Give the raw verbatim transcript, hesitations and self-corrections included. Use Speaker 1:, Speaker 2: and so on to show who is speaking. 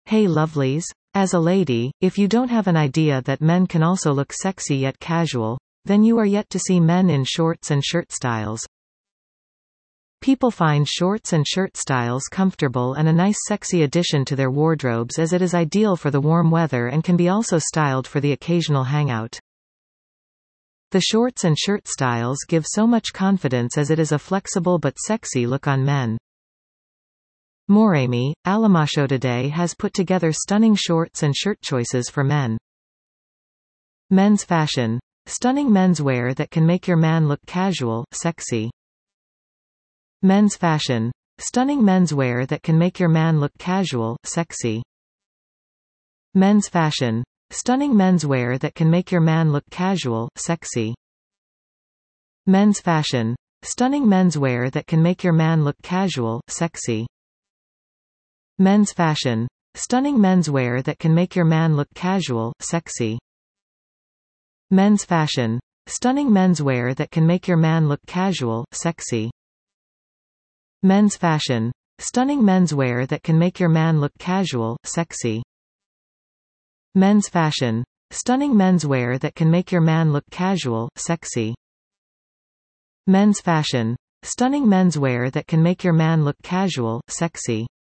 Speaker 1: Hey lovelies. As a lady, if you don't have an idea that men can also look sexy yet casual, then you are yet to see men in shorts and shirt styles. People find shorts and shirt styles comfortable and a nice sexy addition to their wardrobes, as it is ideal for the warm weather and can be also styled for the occasional hangout. The shorts and shirt styles give so much confidence as it is a flexible but sexy look on men. Moremi, Alamasho today has put together stunning shorts and shirt choices for men. Men's fashion. Stunning menswear that can make your man look casual, sexy. Men's fashion. Stunning menswear that can make your man look casual, sexy. Men's fashion. Stunning menswear that can make your man look casual, sexy. Men's fashion. Stunning menswear that can make your man look casual, sexy. Men's fashion. Stunning menswear that can make your man look casual, sexy. Men's fashion. Stunning menswear that can make your man look casual, sexy. Men's fashion. Stunning menswear that can make your man look casual, sexy. Men's fashion. Stunning menswear that can make your man look casual, sexy. Men's fashion. Stunning menswear that can make your man look casual, sexy.